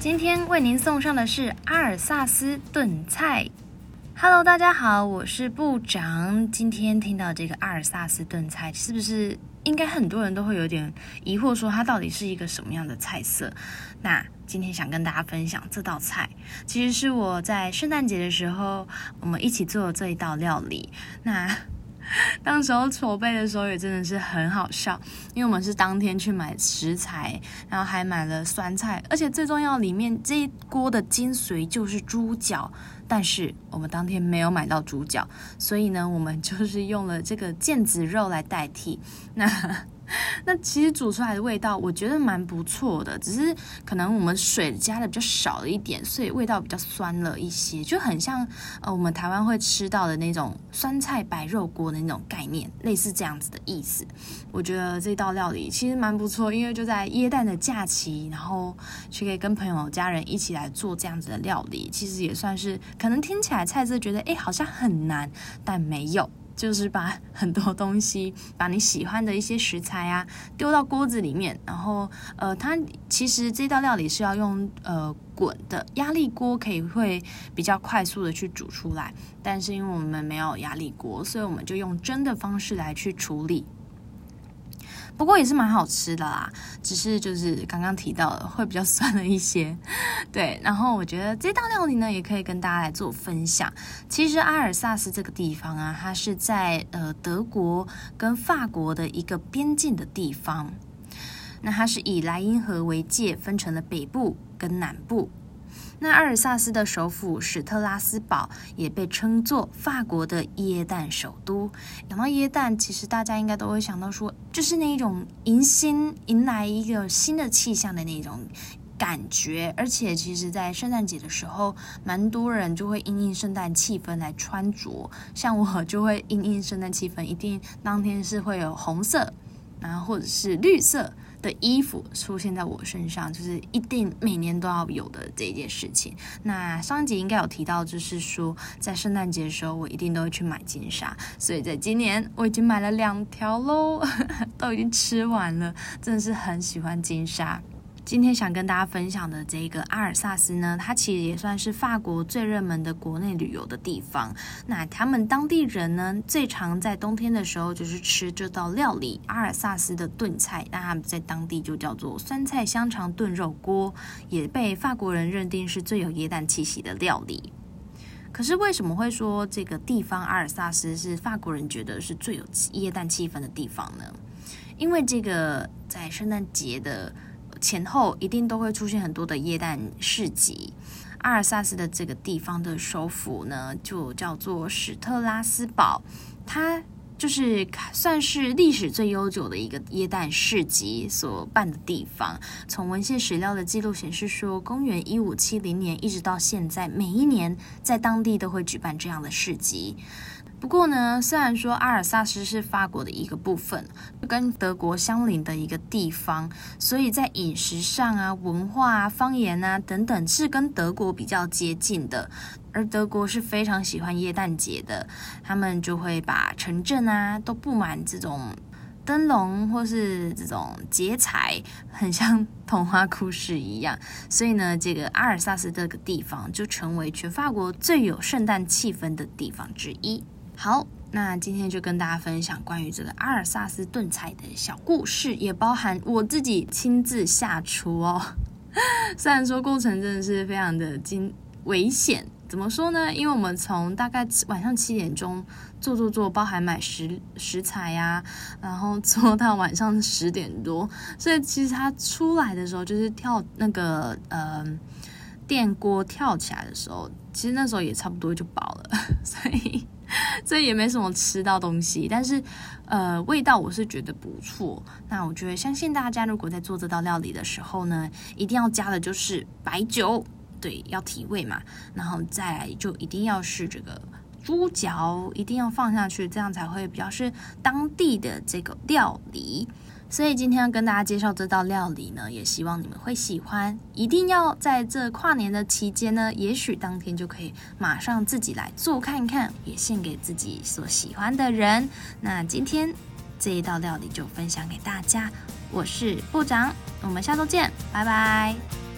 今天为您送上的是阿尔萨斯炖菜。Hello， 大家好，我是部长。今天听到这个阿尔萨斯炖菜，是不是应该很多人都会有点疑惑，说它到底是一个什么样的菜色？那今天想跟大家分享这道菜，其实是我在圣诞节的时候我们一起做的这一道料理。那当时候筹备的时候也真的是很好笑，因为我们是当天去买食材，然后还买了酸菜，而且最重要里面这一锅的精髓就是猪脚，但是我们当天没有买到猪脚，所以呢我们就是用了这个腱子肉来代替。那其实煮出来的味道我觉得蛮不错的，只是可能我们水加的比较少了一点，所以味道比较酸了一些，就很像我们台湾会吃到的那种酸菜白肉锅的那种概念，类似这样子的意思。我觉得这道料理其实蛮不错，因为就在耶诞的假期，然后去可以跟朋友家人一起来做这样子的料理，其实也算是可能听起来菜色觉得好像很难，但没有，就是把很多东西，把你喜欢的一些食材啊丢到锅子里面，然后它其实这道料理是要用滚的压力锅，会比较快速的去煮出来，但是因为我们没有压力锅，所以我们就用蒸的方式来去处理。不过也是蛮好吃的啦，只是就是刚刚提到的会比较酸了一些。对，然后我觉得这道料理呢也可以跟大家来做分享。其实阿尔萨斯这个地方啊，它是在德国跟法国的一个边境的地方。那它是以莱茵河为界，分成了北部跟南部。那阿尔萨斯的首府史特拉斯堡也被称作法国的耶诞首都。讲到耶诞，其实大家应该都会想到说，就是那一种迎来一个新的气象的那种感觉，而且其实在圣诞节的时候，蛮多人就会因应圣诞气氛来穿着，像我就会因应圣诞气氛，一定当天是会有红色，然后或者是绿色的衣服出现在我身上，就是一定每年都要有的这一件事情。那上一集应该有提到，就是说在圣诞节的时候我一定都会去买金沙，所以在今年我已经买了2条咯都已经吃完了，真的是很喜欢金沙。今天想跟大家分享的这个阿尔萨斯呢，它其实也算是法国最热门的国内旅游的地方。那他们当地人呢，最常在冬天的时候就是吃这道料理阿尔萨斯的炖菜，那他们在当地就叫做酸菜香肠炖肉锅，也被法国人认定是最有耶诞气息的料理。可是为什么会说这个地方阿尔萨斯是法国人觉得是最有耶诞气氛的地方呢？因为这个在圣诞节的前后一定都会出现很多的耶诞市集。阿尔萨斯的这个地方的首府呢，就叫做史特拉斯堡，它就是算是历史最悠久的一个耶诞市集所办的地方。从文献史料的记录显示说，公元1570年一直到现在，每一年在当地都会举办这样的市集。不过呢，虽然说阿尔萨斯是法国的一个部分，跟德国相邻的一个地方，所以在饮食上啊、文化啊、方言啊等等是跟德国比较接近的。而德国是非常喜欢耶诞节的，他们就会把城镇啊都布满这种灯笼或是这种节彩，很像童话故事一样。所以呢，这个阿尔萨斯这个地方就成为全法国最有圣诞气氛的地方之一。好，那今天就跟大家分享关于这个阿尔萨斯炖菜的小故事，也包含我自己亲自下厨哦。虽然说过程真的是非常的危险，怎么说呢？因为我们从大概晚上7点钟做，包含买食材啊，然后做到晚上10点多，所以其实它出来的时候就是跳那个电锅跳起来的时候，其实那时候也差不多就饱了，所以也没什么吃到东西，但是味道我是觉得不错。那我觉得相信大家如果在做这道料理的时候呢，一定要加的就是白酒，对，要提味嘛，然后再来就一定要是这个猪脚，一定要放下去，这样才会比较是当地的这个料理。所以今天要跟大家介绍这道料理呢，也希望你们会喜欢。一定要在这跨年的期间呢，也许当天就可以马上自己来做看看，也献给自己所喜欢的人。那今天这一道料理就分享给大家，我是部长，我们下周见，拜拜。